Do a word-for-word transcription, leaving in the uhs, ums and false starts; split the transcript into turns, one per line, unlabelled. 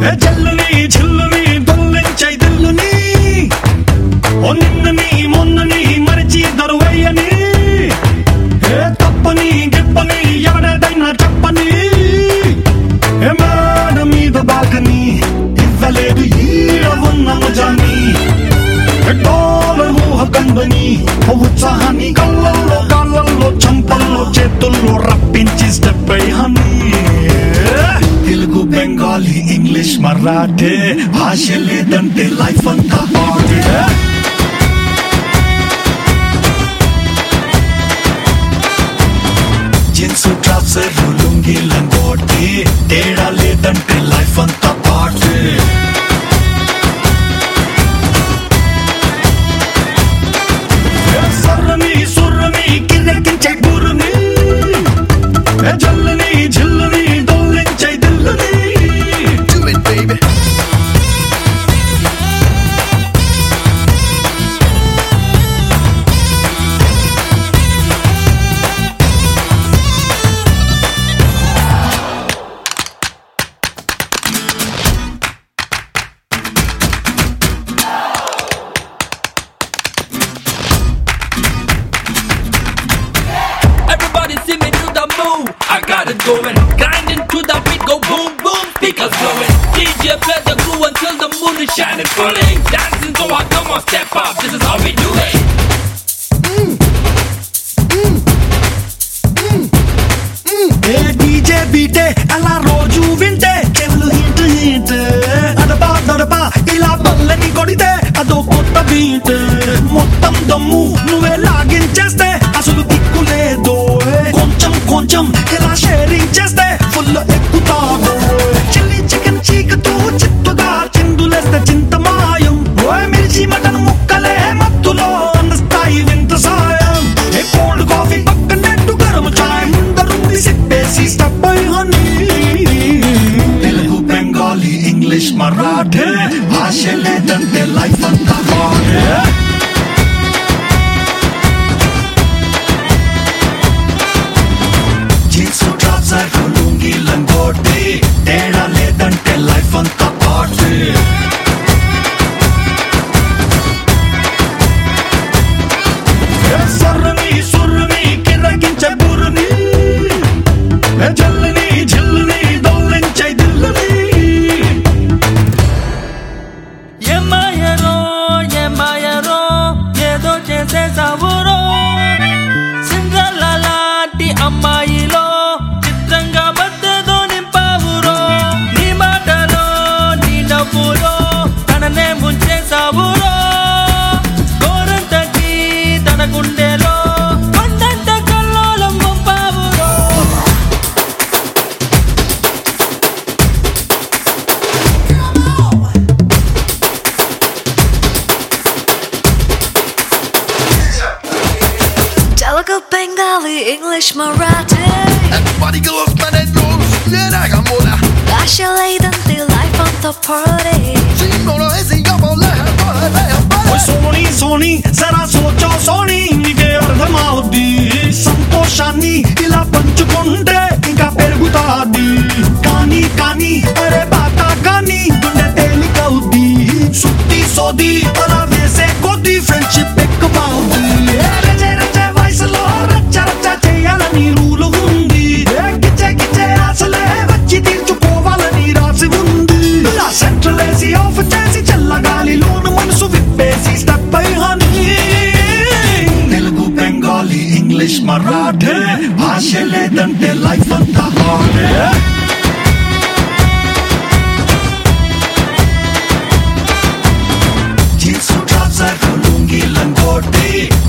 జల్లుని జిల్లుని దొల్లించై దిల్లుని ఓ నిన్నని మొన్నని మరిచి దొరువయ్యని తప్పని గిప్పని ఎవడైనా చెప్పని మేడ మీద బాకని ఇవ్వలేదు ఈడ ఉన్న మజాని డాలర్ ఊహ కందని ఉత్సాహాన్ని కళ్ళల్లో కాళ్ళల్లో చంపల్లో చేతుల్లో రప్పించి స్టెప్ అయ్యాని తెలుగు బెంగాలీ ఇంగ్లీష్ మరాఠీ భాష లేదంటే లైఫ్ అంతా పాటే జీన్స్ ట్రౌజర్ లుంగి లంగోటి తేడా లేదంటే లైఫ్ అంతా పాటే సర్రని సుర్రని కిర్రెక్కించే బుర్రని జల్లని జిల్లని దొల్లించై దిల్లని
Do it, baby.
Everybody see me do the move. I got it going. Grinding to the beat, go boom boom. Speakers blowing. D J play the groove until the moon is shining, falling. Dancing so hard, come on, step up. This is how we do it.
ఏ DJ బీటే అలా రోజు వింటే చెవులు hit hit అడపా దడపా ఇలా బల్లని కొడితే అదో కొత్త బీట్ మొత్తం దమ్ము నువ్వే లాగించేస్తే అసలు దిక్కు లేదు కొంచెం కొంచెం ఇలా షేరింగ్ చేస్తే ఫుల్ ఎక్కుతాడు చిల్లి చికెన్ చీకతో చిత్తుగా చిందులేస్తే చింత మాయం మిర్చి మటన్ ముక్కలే మత్తులో అందిస్తాయి వింత సాయం ఏ కోల్డ్ కాఫీ పక్కనట్టు గరం చాయ్ ముందరుంది సిప్పేసి step honey Telugu Bengali English Marathi భాష లేదంటే లైఫ్ అంతా పాటే జీన్స్ ట్రౌజర్ లుంగి లంగోటి తేడా లేదంటే లైఫ్ అంతా పాటే సర్రని సుర్రని కిర్రగించే బుర్రని జల్లని జిల్లని దొల్లించై దిల్లని
ఏమాయరో ఏమాయరో ఏదో చేసేసావురో సిండ్రెల్లా లాంటి అమ్మాయిలో చిత్రంగా మధ్యతో నింపావురో నీ మాటలో నీ నవ్వులో తననే ముంచేసావురో గోరంతకి తన గుండెలో కొండంత కల్లోలం పంపావురో
Telugu, Bengali, English, Marathi.
Everybody goes, man, and goes. Yeah, I got more.
Basha లేదంటే life అంతా party.
Sing more, sing up, all that.
ఓ సోని సోని జరా సోచో సోని నీకే అర్థమవుద్ది సంతోషాన్ని ఇలా పంచుకుంటే ఇంకా పెరుగుతాది కానీ కానీ అరే బాట కానీ గుండె తేలికవుద్ది సుత్తి సోది అలా వేసే కొద్ది ఫ్రెండ్షిప్ ఎక్కువవుద్ది రచే రచే వయసులో రచ్చ రచ్చ చేయాలని రూలు ఉంది గిచ్చే గిచ్చే అసలే వచ్చి తీర్చుకోవాలని రాసి ఉంది సెంట్రల్ ఏసీ ఆఫ్ చేసి చల్లగాలిలోను మనసు విప్పేసి step honey Telugu Bengali English Marathi భాష లేదంటే లైఫ్ అంతా పాటే జీన్స్ ట్రౌజర్ లుంగి లంగోటి